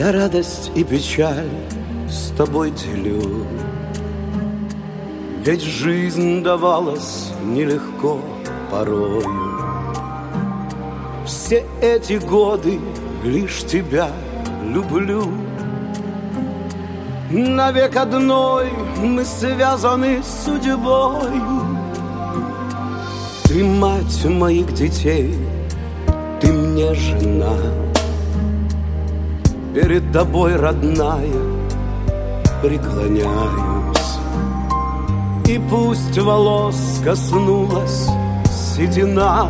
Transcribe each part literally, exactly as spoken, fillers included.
Я радость и печаль с тобой делю, ведь жизнь давалась нелегко порою. Все эти годы лишь тебя люблю. Навек одной мы связаны судьбой. Ты мать моих детей, ты мне жена. Перед тобой, родная, преклоняюсь. И пусть волос коснулась седина,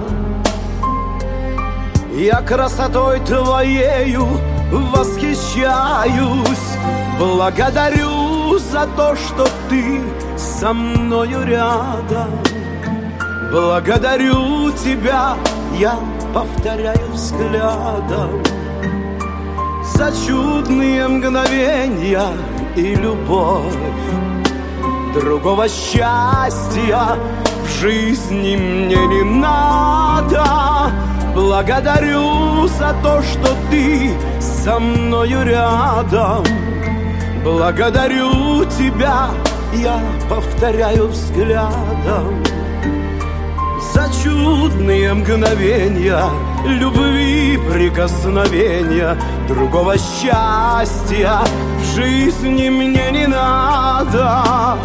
я красотой твоею восхищаюсь. Благодарю за то, что ты со мною рядом. Благодарю тебя, я повторяю взглядом, за чудные мгновенья и любовь. Другого счастья в жизни мне не надо. Благодарю за то, что ты со мною рядом. Благодарю тебя, я повторяю взглядом, за чудные мгновенья любви, прикосновения. Другого счастья в жизни мне не надо.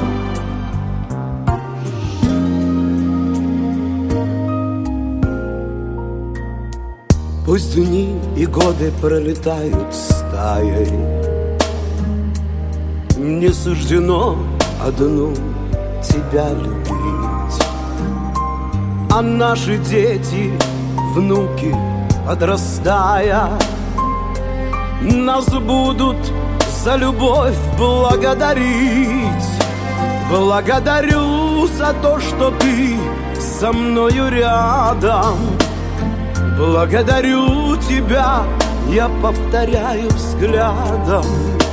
Пусть дни и годы пролетают стаей, мне суждено одну тебя любить. А наши дети, внуки, подрастая, нас будут за любовь благодарить. Благодарю за то, что ты со мною рядом. Благодарю тебя, я повторяю взглядом,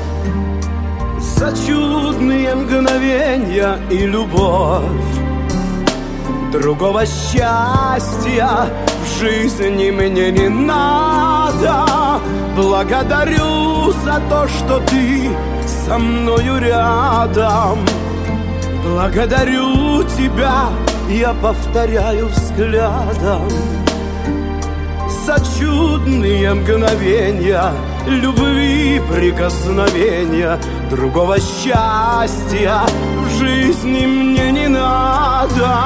за чудные мгновенья и любовь. Другого счастья в жизни мне не надо. Благодарю за то, что ты со мною рядом. Благодарю тебя, я повторяю взглядом, за чудные мгновенья любви, прикосновения. Другого счастья в жизни мне не надо.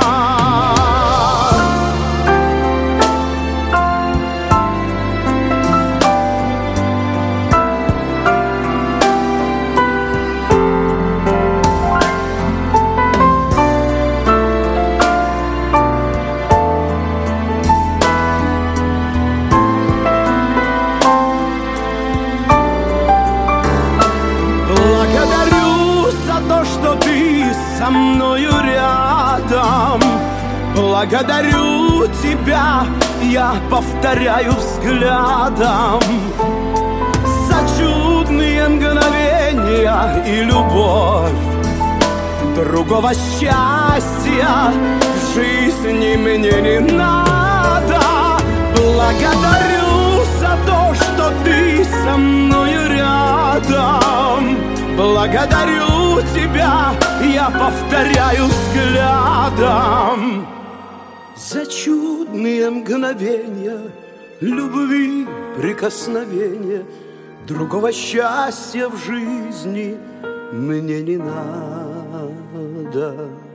Что ты со мною рядом. Благодарю тебя, я повторяю взглядом, за чудные мгновения и любовь. Другого счастья в жизни мне не надо. Благодарю за то, что ты со мною рядом. Благодарю тебя, я повторяю взглядом, за чудные мгновения любви, прикосновения. Другого счастья в жизни мне не надо.